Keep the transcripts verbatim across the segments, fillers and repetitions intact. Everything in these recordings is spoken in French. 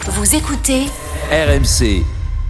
Vous écoutez R M C.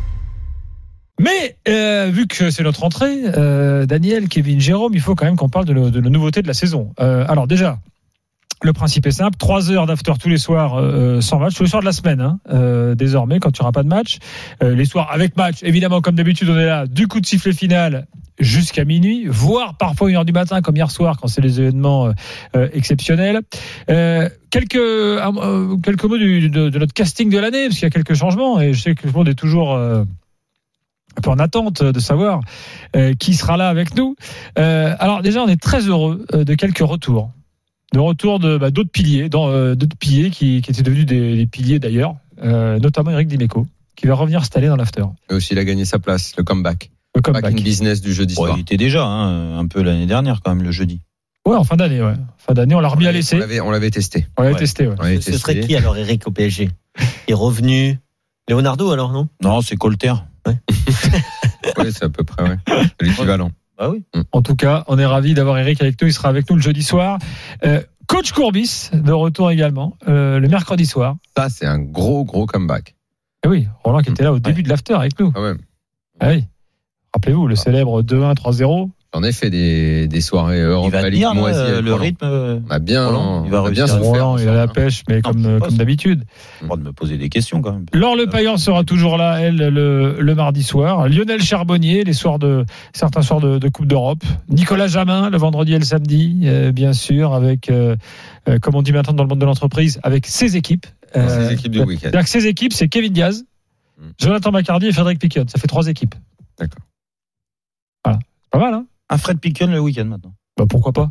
Mais euh, vu que c'est notre entrée, euh, Daniel, Kevin, Jérôme, il faut quand même qu'on parle de, le, de la nouveauté de la saison. Euh, alors déjà, le principe est simple, trois heures d'after tous les soirs euh, sans match, tous les soirs de la semaine, hein, euh, désormais, quand il n'y aura pas de match. Euh, les soirs avec match, évidemment, comme d'habitude, on est là, du coup de sifflet final jusqu'à minuit, voire parfois une heure du matin, comme hier soir, quand c'est les événements euh, exceptionnels. Euh, quelques, euh, quelques mots du, de, de notre casting de l'année, parce qu'il y a quelques changements, et je sais que tout le monde est toujours... Euh, un peu en attente de savoir euh, qui sera là avec nous. Euh, alors déjà, on est très heureux euh, de quelques retours, de retours de bah, d'autres piliers, dans, euh, d'autres piliers qui, qui étaient devenus des, des piliers d'ailleurs, euh, notamment Eric Dimeco, qui va revenir cette année dans l'after. Et aussi, il a gagné sa place, le comeback. Le comeback. Back in business du jeudi soir. Ouais, il était déjà hein, un peu l'année dernière quand même le jeudi. Ouais, en fin d'année, ouais. Fin d'année, on l'a remis à l'essai. On l'avait, on l'avait testé. On l'avait Ouais. testé, ouais. On l'avait Ce testé. serait qui alors, Eric, au P S G? Il est revenu. Leonardo alors, non? Non, c'est Colter. Oui, c'est à peu près, ouais. C'est l'équivalent. Ah oui. En tout cas, on est ravis d'avoir Eric avec nous. Il sera avec nous le jeudi soir. Euh, Coach Courbis, de retour également, euh, le mercredi soir. Ça, c'est un gros, gros comeback. Et oui, Roland qui était là au début Ouais. de l'after avec nous. Ah ouais. Ah oui. Rappelez-vous, le célèbre deux un trois zéro. J'en ai fait des, des soirées Il Europa va League tenir moisies là, avec le Roland. rythme. euh, On a bien, Roland, il va on a bien réussir à souffert. Roland, il a la pêche, mais Non, comme, c'est euh, pas comme ça. d'habitude. le droit de me poser des questions quand même. Laure Le Paillant sera toujours là, elle, le, le mardi soir. Lionel Charbonnier, les soirs de, certains soirs de, de Coupe d'Europe. Nicolas Jamin, le vendredi et le samedi, euh, bien sûr, avec, euh, euh, comme on dit maintenant dans le monde de l'entreprise, avec ses équipes. Dans Euh, ces équipes du week-end. C'est-à-dire que ses équipes, c'est Kevin Diaz, Mm. Jonathan Maccardy et Frédéric Piquion. Ça fait trois équipes. D'accord. Voilà. Pas mal, hein? Un Fred Piquion le week-end maintenant. Bah, pourquoi pas?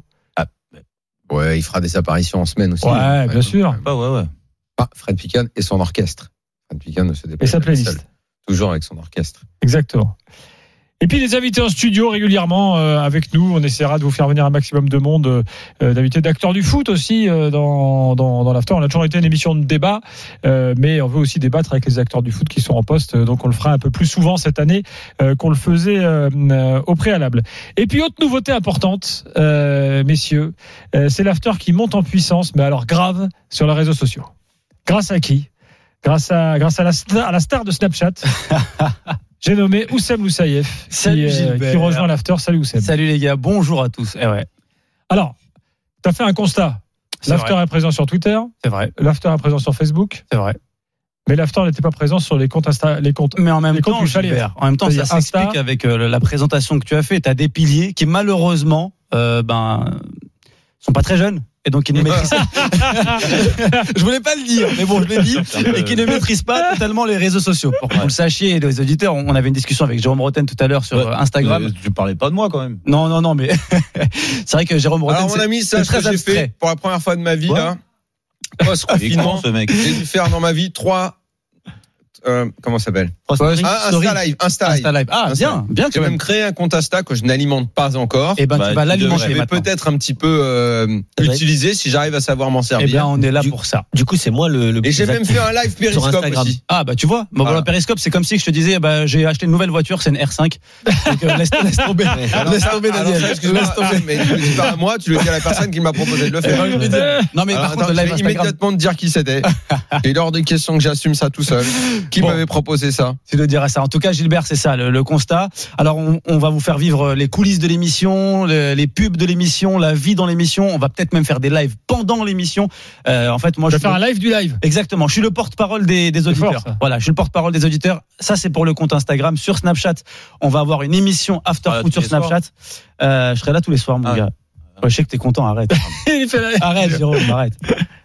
Ouais, il fera des apparitions en semaine aussi. Ouais, bien sûr. Bah ouais ouais. Ah, Fred Piquion et son orchestre. Fred Piquion ne se Et déplace sa pas playlist. seul. Toujours avec son orchestre. Exactement. Et puis des invités en studio régulièrement euh, avec nous. On essaiera de vous faire venir un maximum de monde, euh, d'invités d'acteurs du foot aussi euh, dans, dans, dans l'after. On a toujours été une émission de débat, euh, mais on veut aussi débattre avec les acteurs du foot qui sont en poste. Donc on le fera un peu plus souvent cette année euh, qu'on le faisait euh, euh, au préalable. Et puis autre nouveauté importante, euh, messieurs, euh, c'est l'after qui monte en puissance, mais alors grave, sur les réseaux sociaux. Grâce à qui ? Grâce à, grâce à la star, à la star de Snapchat. J'ai nommé Oussem Loussaïef qui, Salut, euh, Gilbert. qui rejoint l'after. Salut Oussem. Salut les gars, bonjour à tous. Eh ouais, Alors, tu as fait un constat. c'est L'after vrai. est présent sur Twitter, C'est vrai, l'after est présent sur Facebook, c'est vrai. mais l'after n'était pas présent sur les comptes Insta, les comptes. Mais en même Les comptes temps, plus chalés. Gilbert, en même temps, ça C'est-à-dire Insta. s'explique avec euh, la présentation que tu as fait. Tu as des piliers qui malheureusement, euh, ben, sont pas très jeunes. Et donc, qui ne maîtrisent pas. Je voulais pas le dire, mais bon, je l'ai dit. Et qui ne maîtrisent pas totalement les réseaux sociaux. Pour que vous le sachiez, les auditeurs, on avait une discussion avec Jérôme Roten tout à l'heure sur Ouais. Instagram. Euh, Tu parlais pas de moi quand même. Non, non, non, mais c'est vrai que Jérôme Roten, Alors, mon c'est- ami, c'est ça, ce très que j'ai abstrait. fait pour la première fois de ma vie, Ouais. là. Il est Post-confinement, con, ce mec. j'ai dû faire dans ma vie trois, euh, comment ça s'appelle? Story. Ah, Insta Live, Insta Live. Insta Live. Ah, Insta bien, bien J'ai quand même. même créé un compte Insta que je n'alimente pas encore. Eh ben, Bah, tu vas tu l'alimenter Je vais maintenant. peut-être un petit peu euh, C'est vrai. l'utiliser si j'arrive à savoir m'en Eh servir. bien, on est là Du- pour ça. Du coup, c'est moi le, le Et plus j'ai même actif fait un live sur Periscope Instagram. aussi. Ah bah tu vois, bon, Voilà. voilà, Periscope c'est comme si je te disais bah, j'ai acheté une nouvelle voiture, c'est une R cinq. Donc euh, laisse, laisse tomber, Alors laisse ça- tomber alors Daniel. ça, excuse-moi, Laisse tomber. mais tu le dis pas à moi, tu le dis à la personne qui m'a proposé de le faire. Non mais Alors, par contre attends, le je live vais Instagram. immédiatement te dire qui c'était. Il est hors de question que j'assume ça tout seul. Qui Bon. m'avait proposé ça? Tu le diras ça. En tout cas, Gilbert, c'est ça le, le constat. Alors, on, on va vous faire vivre les coulisses de l'émission, le- les pubs de l'émission, la vie dans l'émission. On va peut-être même faire des lives pendant l'émission. Euh, en fait, moi, Je je vais faire un live du live. Exactement. Je suis le porte-parole des, des auditeurs. fort, ça. Voilà, je suis le porte-parole des auditeurs. Ça, c'est pour le compte Instagram. Sur Snapchat, on va avoir une émission After Ah, Foot tous sur les soirs. Snapchat. Euh, je serai là tous les soirs, mon Ah. gars. Ouais, je sais que t'es content. Arrête. Il fait la- Arrête, Jérôme. Arrête.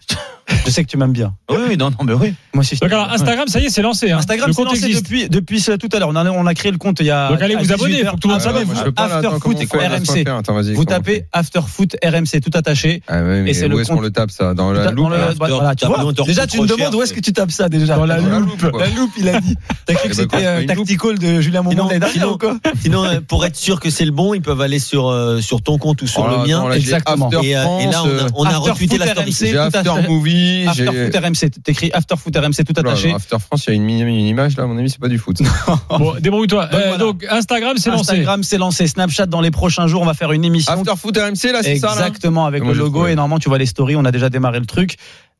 Je sais que tu m'aimes bien. Oui, oui, non, non, mais oui. Moi aussi. je Donc t'aime alors bien. Instagram, ça y est, c'est lancé. Hein. Instagram, le c'est compte lancé existe. depuis, depuis ce- tout à l'heure. On a, on a créé le compte il y a. Donc allez à vous abonner, dix-huit heures. faut que tout le monde Abonnez-vous. s'abonne. Je peux pas, là, After attends, Foot comment on fait R M C. Laisse-moi faire. Attends, vas-y, Vous comment on tapez fait After Foot R M C tout attaché. Ah ouais, mais Et c'est où le est-ce compte- qu'on le tape ça? Dans la Dans loupe le- là voilà, tu t'as vois, besoin de te déjà retrouver tu me trop demandes cher, où est-ce que tu tapes ça déjà. Dans la Dans la loupe. loupe, quoi. La loupe, il a dit. T'as cru que Eh ben, c'était un une loupe. tactical de Julien Montand Sinon- l'année dernière sinon- ou quoi? Sinon, euh, pour être sûr que c'est le bon, ils peuvent aller sur, euh, sur ton compte ou sur Oh là, le mien. attends, là, j'ai exactement. After Et, euh, et là, France, on a, on a After retweeté Foot la story. R M C. j'ai tout After attaché. Movie, After j'ai Foot R M C. T'écris After Foot R M C tout Oula, attaché. After France, il y a une, mini- une image là, à mon avis, c'est pas du foot. Bon, débrouille-toi. Donc, Euh, voilà. donc Instagram, c'est lancé. Instagram, c'est lancé. Snapchat, dans les prochains jours, on va faire une émission. After Foot R M C là, c'est ça là? Exactement, avec Moi, le j'ai logo. trouvé. Et normalement, tu vois les stories. On a déjà démarré le truc.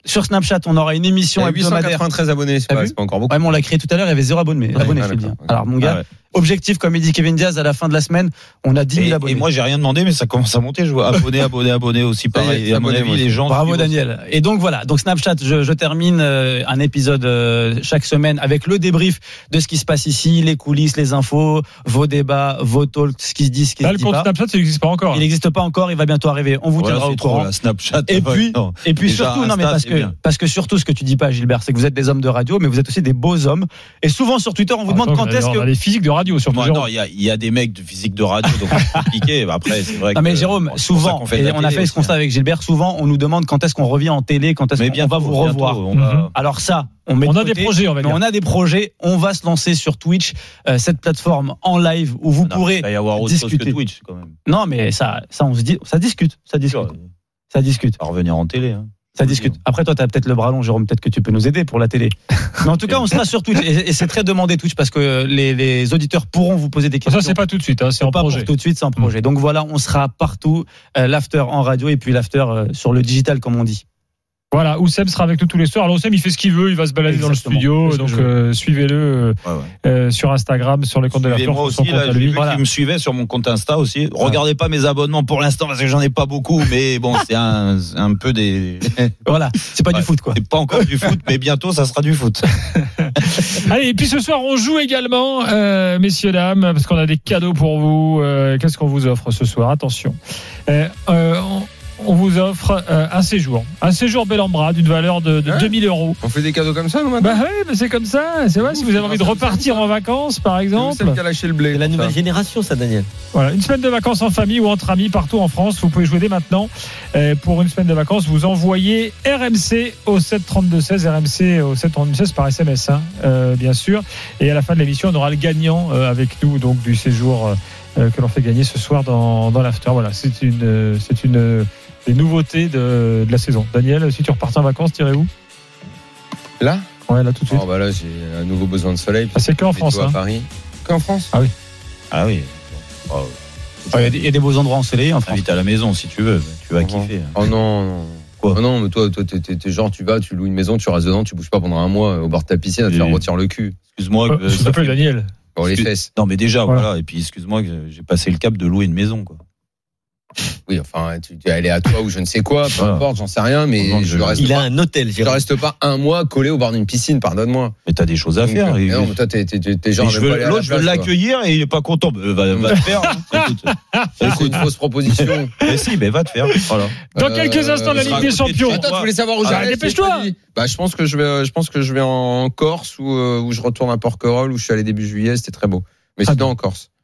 sur Snapchat, on aura une Il y émission a hebdomadaire. huit cent quatre-vingt-treize abonnés, c'est T'as pas, vu c'est pas encore beaucoup. Ouais, mais on l'a créé tout à l'heure, il y avait zéro abonné. Ouais, abonné, ouais, je te le dis. d'accord. Alors, mon gars, Ah ouais. objectif, comme il dit Kevin Diaz, à la fin de la semaine, on a dix mille Et, abonnés. et moi, j'ai rien demandé, mais ça commence à monter. Je vois abonnés, abonnés, abonnés aussi, Ça y est, pareil. Et à mon abonnez-vous avis, les aussi. gens. Bravo suivent Daniel. Et donc voilà, donc Snapchat, je, je termine euh, un épisode euh, chaque semaine avec le débrief de ce qui se passe ici, les coulisses, les infos, vos débats, vos talks, ce qui se dit, ce qui Là, se le dit compte pas. Snapchat, ça n'existe pas encore. Il n'existe pas encore, il va bientôt arriver. On vous Voilà, tiendra c'est au trop, courant. là, Snapchat. Et puis, non. Et puis Déjà, surtout, non mais Insta, parce c'est que bien. parce que surtout ce que tu dis pas, Gilbert, c'est que vous êtes des hommes de radio, mais vous êtes aussi des beaux hommes. Et souvent sur Twitter, on vous demande Attends, quand est-ce on que. a des physiques de radio, surtout. Moi, Jérôme. non, il y a, il y a des mecs de physique de radio, donc c'est compliqué. Bah, Après, c'est vrai Non mais que- Jérôme, bon, c'est pour ça souvent, qu'on fait de et la on a télé fait ce aussi, constat hein. avec Gilbert, souvent on nous demande quand est-ce qu'on revient en télé, quand est-ce Mais qu'on bientôt, va vous bientôt, revoir. on va- Mhm. Alors ça, on met On de a des côté, projets, on va mais dire. on a des projets. On va se lancer sur Twitch, euh, cette plateforme en live où vous Non, pourrez. Il va y avoir autre discuter. chose que Twitch, quand même. Non mais ça, ça on se dit, ça discute, ça discute, ça discute. À revenir en télé. Hein. Ça discute. Après, toi, tu as peut-être le bras long, Jérôme. Peut-être que tu peux nous aider pour la télé. Mais en tout cas, on sera sur Twitch. Et, et c'est très demandé Twitch parce que les, les auditeurs pourront vous poser des questions. Ça, c'est pas tout de suite, hein, c'est en pas projet. pour tout de suite, c'est en projet. Donc voilà, on sera partout. Euh, l'after en radio et puis l'after euh, sur le digital, comme on dit. Voilà, Oussem sera avec nous tous les soirs. Alors Oussem, il fait ce qu'il veut, il va se balader dans le Exactement. studio, C'est ce que donc je veux. euh, suivez-le euh, Ouais, ouais. euh, sur Instagram, sur les comptes de la Suivez-moi Fleur, sur son aussi, compte là, à j'ai lui. vu Voilà. qu'il me suivait sur mon compte Insta aussi. Regardez pas mes abonnements pour l'instant parce que j'en ai pas beaucoup, mais bon, c'est un, un peu des. Voilà, c'est pas Ouais. du foot, quoi. C'est pas encore du foot, mais bientôt ça sera du foot. Allez, et puis ce soir, on joue également, euh, messieurs, dames, parce qu'on a des cadeaux pour vous. Euh, qu'est-ce qu'on vous offre ce soir? Attention. Euh, euh, on, on vous offre euh, un séjour. Un séjour Bellambra d'une valeur de, de Hein deux mille euros. On fait des cadeaux comme ça, nous, maintenant? Bah oui, mais c'est comme ça. C'est vrai, si vous avez envie de repartir en vacances, par C'est exemple. celle qui a lâché le blé. C'est la nouvelle ça. génération, ça, Daniel. Voilà, une semaine de vacances en famille ou entre amis partout en France. Vous pouvez jouer dès maintenant. Euh, pour une semaine de vacances, vous envoyez R M C au sept trente-deux seize, R M C au sept trente-deux seize par S M S, hein, euh, bien sûr. Et à la fin de l'émission, on aura le gagnant euh, avec nous, donc du séjour euh, que l'on fait gagner ce soir dans, dans l'after. Voilà, c'est une, euh, c'est une euh, des nouveautés de, de la saison. Daniel, si tu repartais en vacances, t'irais où? Là? Ouais, là tout de suite. Oh, bah là, j'ai un nouveau besoin de soleil. Ah, c'est qu'en Météo France, à hein. Paris. Qu'en France? Ah oui. Ah oui. Oh, Il y a des- il y a des beaux endroits ensoleillés en France. Invite à la maison si tu veux. Tu vas Oh, kiffer. Oh non, non. Quoi? Oh non, mais toi, toi, t'es, t'es, t'es genre, tu vas, tu loues une maison, tu restes dedans, tu bouges pas pendant un mois au bord de ta piscine à te Et- faire rôtir le cul. Excuse-moi. Euh, que S'il te ça plaît, fait- Daniel. Pour les Excuse- fesses. Non, mais déjà, Voilà. voilà. Et puis, excuse-moi, que j'ai passé le cap de louer une maison, quoi. Oui, enfin, tu, tu es allé à toi ou je ne sais quoi, peu Voilà. importe, j'en sais rien, mais Non, je je- reste Il a pas, un hôtel, je Jérôme. reste pas un mois collé au bord d'une piscine, pardonne-moi. Mais t'as des choses à Donc, faire. euh, et- non, mais toi, t'es, t'es, t'es, t'es genre, Et je même pas veux, aller à la l'autre, je veux plage, toi. l'accueillir et il est pas content. Bah, Va, va te faire. hein. Écoute. Ça, c'est une fausse proposition. Mais si, mais va te faire. Voilà. Dans Euh, quelques instants, la ce Ligue sera des à côté de Champions. chez Attends, tu voulais savoir où Ah, j'allais? dépêche-toi. c'est pas dit. Bah, je pense que je vais, je pense que je vais en Corse ou, euh, où je retourne à Porquerolles où je suis allé début juillet, c'était très beau. Mais Très sinon en Corse.